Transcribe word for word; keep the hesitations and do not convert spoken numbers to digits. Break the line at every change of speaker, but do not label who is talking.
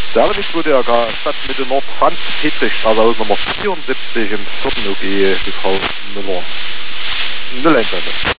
Der Allerdings wurde ja gar statt mit der Nord-Franz-Petrich-Straße aus Nummer vierundsiebzig im vierten O G die Frau Müller. Null Einwände.